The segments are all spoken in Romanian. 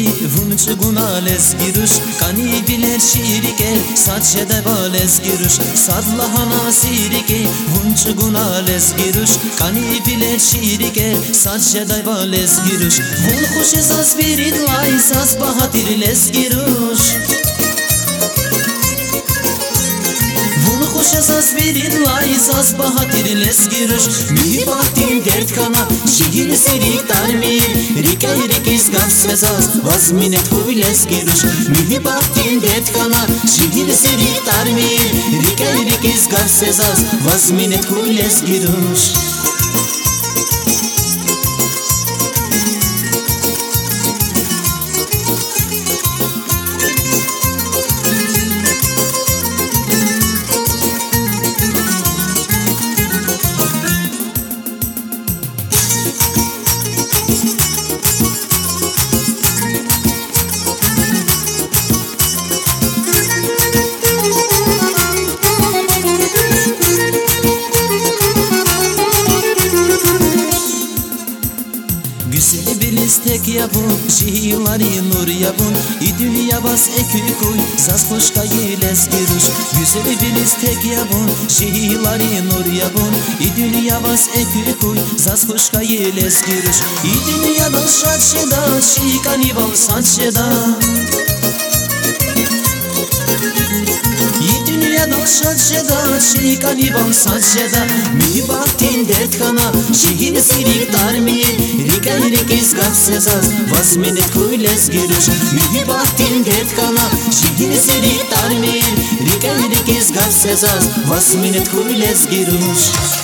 vunçgunales giruş Kani biler şirike saçede bales giruş Sadlahana sirike vunçgunales giruş Kani biler şirike saçede bales giruş Vun kuş esas birit laysas bahatirles giruş Kuş esas birin laysas bahatirles giruş Mühibatin dert kana şehir sirik darmir Rike rikis gafsvezaz vazminet huyles giruş Mühibatin dert kana şehir sirik darmir Rike rikis gafsvezaz vazminet huyles giruş Güzeli bilis tek yapun, şiirleri nur yapun dünya bas ekü kuy, saz koşka giles giruş Güzeli bilis tek yapun, şiirleri nur yapun dünya bas ekü kuy, saz koşka giles giruş Dünyada şaçeda, şikani bal saçeda Dünyada şaçeda, şikani bal saçeda Mühibatin dert kana, şehir sirik darmir Rike rikis gafsezaz, vazminet kuyles giruş Mühibatin dert kana, şehir sirik darmir Rike rikis gafsezaz, vazminet kuyles giruş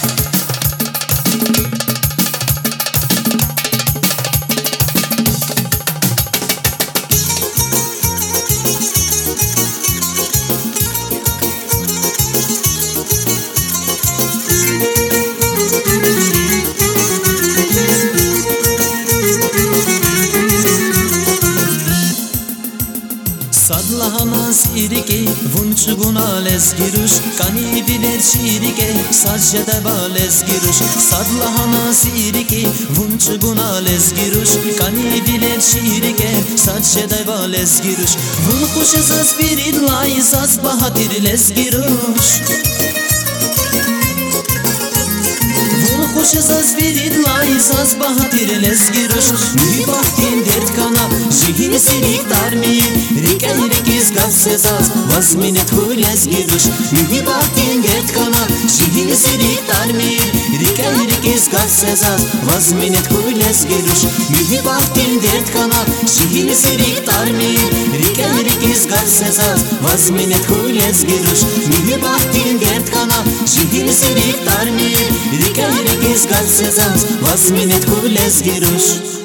Sadlahana sirike vunçgunales giruş Kani biler şirike saçede bales giruş Sadlahana sirike vunçgunales giruş Kani biler şirike saçede bales giruş Vun kuş esas birit laysas bahatirles giruş Kuş esas birit laysas bahatirles giruş Mühibatin dert kana şehir sirik darmir Rike rikis gafsezaz vazminet huyles giruş Mühibatin dert kana şehir sirik darmir Rike rikis gafsezaz vazminet huyles giruş Mühibatin dert kana şehir sirik darmir Rike rikis gafsezaz vazminet huyles giruş Mühibatin dert kana şehir sirik darmir Rike rikis gafsezaz vazminet huyles giruş